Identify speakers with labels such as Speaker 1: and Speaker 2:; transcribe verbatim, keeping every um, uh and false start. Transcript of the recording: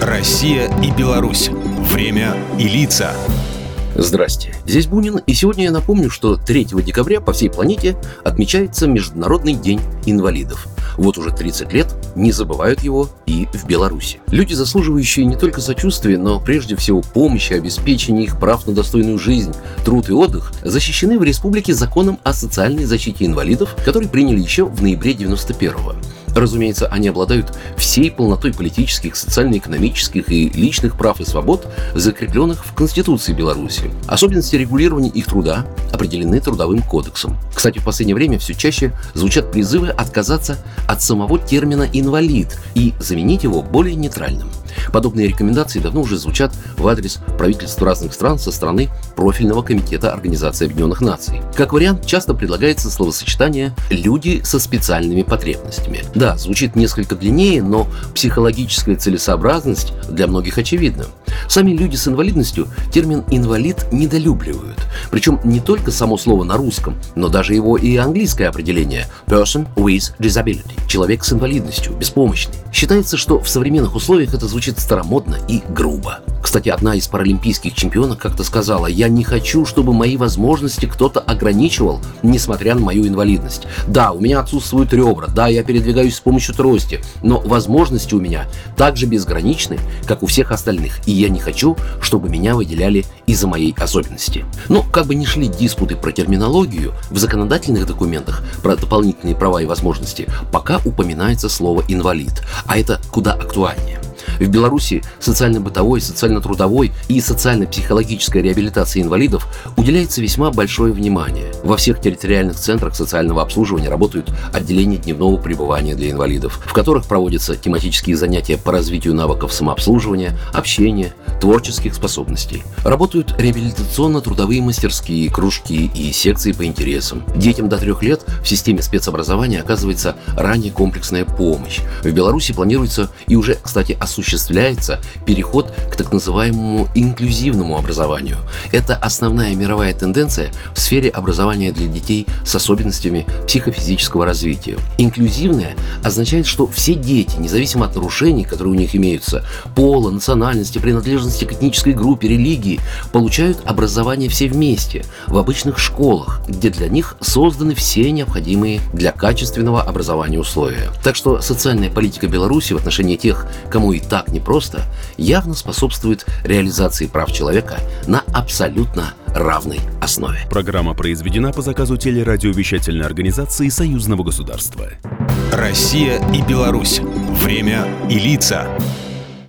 Speaker 1: Россия и Беларусь. Время и лица.
Speaker 2: Здрасте, здесь Бунин, и сегодня я напомню, что третьего декабря по всей планете отмечается Международный день инвалидов. Вот уже тридцать лет не забывают его и в Беларуси. Люди, заслуживающие не только сочувствия, но прежде всего помощи, обеспечения их прав на достойную жизнь, труд и отдых, защищены в республике законом о социальной защите инвалидов, который приняли еще в ноябре девяносто первого. Разумеется, они обладают всей полнотой политических, социально-экономических и личных прав и свобод, закрепленных в Конституции Беларуси. Особенности регулирования их труда определены Трудовым кодексом. Кстати, в последнее время все чаще звучат призывы отказаться от самого термина «инвалид» и заменить его более нейтральным. Подобные рекомендации давно уже звучат в адрес правительств разных стран со стороны профильного комитета Организации Объединенных Наций. Как вариант, часто предлагается словосочетание «люди со специальными потребностями». Да, звучит несколько длиннее, но психологическая целесообразность для многих очевидна. Сами люди с инвалидностью термин «инвалид» недолюбливают. Причем не только само слово на русском, но даже его и английское определение «person with disability» – человек с инвалидностью, беспомощный. Считается, что в современных условиях это звучит старомодно и грубо. Кстати, одна из паралимпийских чемпионок как-то сказала: «Я не хочу, чтобы мои возможности кто-то ограничивал, несмотря на мою инвалидность. Да, у меня отсутствуют ребра, да, я передвигаюсь с помощью трости, но возможности у меня так же безграничны, как у всех остальных, и я не хочу, чтобы меня выделяли из-за моей особенности». Но как бы ни шли диспуты про терминологию, в законодательных документах про дополнительные права и возможности пока упоминается слово «инвалид», а это куда актуальнее. В Беларуси социально-бытовой, социально-трудовой и социально-психологической реабилитации инвалидов уделяется весьма большое внимание. Во всех территориальных центрах социального обслуживания работают отделения дневного пребывания для инвалидов, в которых проводятся тематические занятия по развитию навыков самообслуживания, общения, творческих способностей. Работают реабилитационно-трудовые мастерские, кружки и секции по интересам. Детям до трех лет в системе спецобразования оказывается ранее комплексная помощь. В Беларуси планируется и уже, кстати, осуществляется переход к так называемому инклюзивному образованию. Это основная мировая тенденция в сфере образования для детей с особенностями психофизического развития. Инклюзивное означает, что все дети, независимо от нарушений, которые у них имеются, пола, национальности, принадлежности к этнической группе, религии, получают образование все вместе, в обычных школах, где для них созданы все необходимые для качественного образования условия. Так что социальная политика Беларуси в отношении тех, кому и так непросто, явно способствует реализации прав человека на абсолютно равной основе.
Speaker 1: Программа произведена по заказу телерадиовещательной организации Союзного государства. Россия и Беларусь. Время и лица.